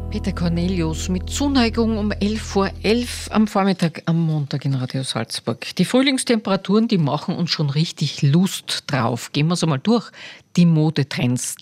Peter Cornelius mit Zuneigung um 11:11 am Vormittag am Montag in Radio Salzburg. Die Frühlingstemperaturen, die machen uns schon richtig Lust drauf. Gehen wir es einmal durch. Die Modetrends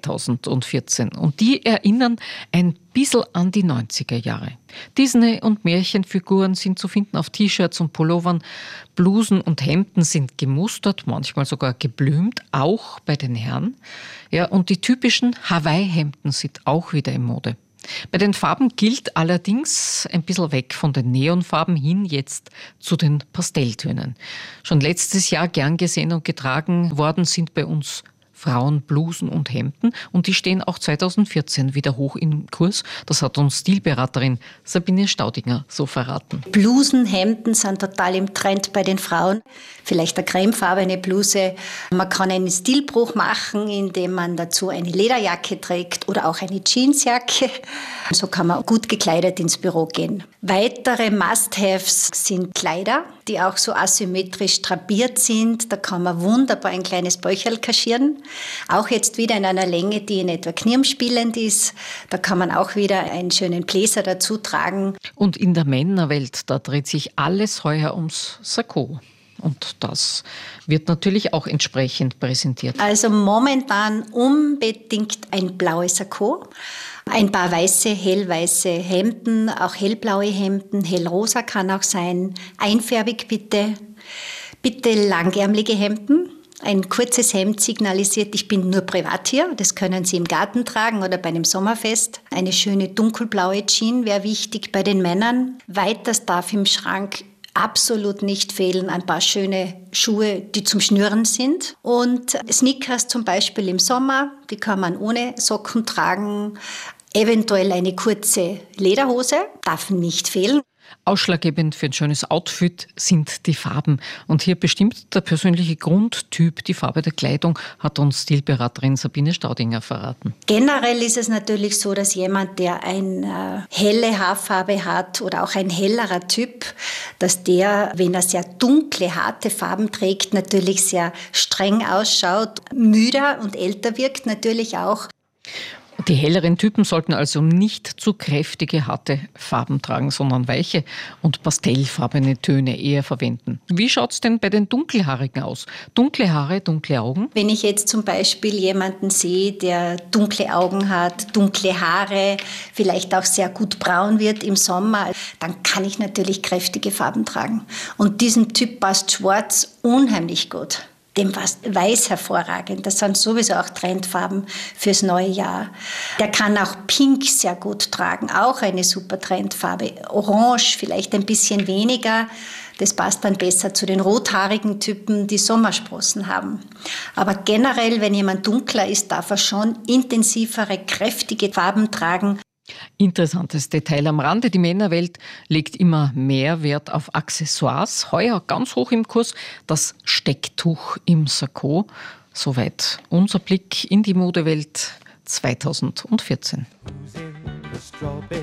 2014. Und die erinnern ein bisschen an die 90er Jahre. Disney- und Märchenfiguren sind zu finden auf T-Shirts und Pullovern. Blusen und Hemden sind gemustert, manchmal sogar geblümt, auch bei den Herren. Ja, und die typischen Hawaii-Hemden sind auch wieder in Mode. Bei den Farben gilt allerdings ein bisschen weg von den Neonfarben hin jetzt zu den Pastelltönen. Schon letztes Jahr gern gesehen und getragen worden sind bei uns Frauenblusen und Hemden und die stehen auch 2014 wieder hoch im Kurs. Das hat uns Stilberaterin Sabine Staudinger so verraten. Blusen, Hemden sind total im Trend bei den Frauen. Vielleicht eine cremefarbene Bluse. Man kann einen Stilbruch machen, indem man dazu eine Lederjacke trägt oder auch eine Jeansjacke. So kann man gut gekleidet ins Büro gehen. Weitere Must-Haves sind Kleider, die auch so asymmetrisch drapiert sind. Da kann man wunderbar ein kleines Bäucherl kaschieren. Auch jetzt wieder in einer Länge, die in etwa knirschspielend ist. Da kann man auch wieder einen schönen Bläser dazu tragen. Und in der Männerwelt, da dreht sich alles heuer ums Sakko. Und das wird natürlich auch entsprechend präsentiert. Also momentan unbedingt ein blaues Sakko. Ein paar weiße, hellweiße Hemden, auch hellblaue Hemden, hellrosa kann auch sein. Einfärbig bitte. Bitte langärmelige Hemden. Ein kurzes Hemd signalisiert, ich bin nur privat hier. Das können Sie im Garten tragen oder bei einem Sommerfest. Eine schöne dunkelblaue Jeans wäre wichtig bei den Männern. Weiters darf im Schrank absolut nicht fehlen ein paar schöne Schuhe, die zum Schnüren sind. Und Sneakers zum Beispiel im Sommer, die kann man ohne Socken tragen. Eventuell eine kurze Lederhose, darf nicht fehlen. Ausschlaggebend für ein schönes Outfit sind die Farben. Und hier bestimmt der persönliche Grundtyp die Farbe der Kleidung, hat uns Stilberaterin Sabine Staudinger verraten. Generell ist es natürlich so, dass jemand, der eine helle Haarfarbe hat oder auch ein hellerer Typ, dass der, wenn er sehr dunkle, harte Farben trägt, natürlich sehr streng ausschaut, müder und älter wirkt natürlich auch. Die helleren Typen sollten also nicht zu kräftige, harte Farben tragen, sondern weiche und pastellfarbene Töne eher verwenden. Wie schaut's denn bei den Dunkelhaarigen aus? Dunkle Haare, dunkle Augen? Wenn ich jetzt zum Beispiel jemanden sehe, der dunkle Augen hat, dunkle Haare, vielleicht auch sehr gut braun wird im Sommer, dann kann ich natürlich kräftige Farben tragen. Und diesem Typ passt Schwarz unheimlich gut. Dem passt Weiß hervorragend. Das sind sowieso auch Trendfarben fürs neue Jahr. Der kann auch Pink sehr gut tragen, auch eine super Trendfarbe. Orange vielleicht ein bisschen weniger. Das passt dann besser zu den rothaarigen Typen, die Sommersprossen haben. Aber generell, wenn jemand dunkler ist, darf er schon intensivere, kräftige Farben tragen. Interessantes Detail am Rande. Die Männerwelt legt immer mehr Wert auf Accessoires. Heuer ganz hoch im Kurs das Stecktuch im Sakko. Soweit unser Blick in die Modewelt 2014.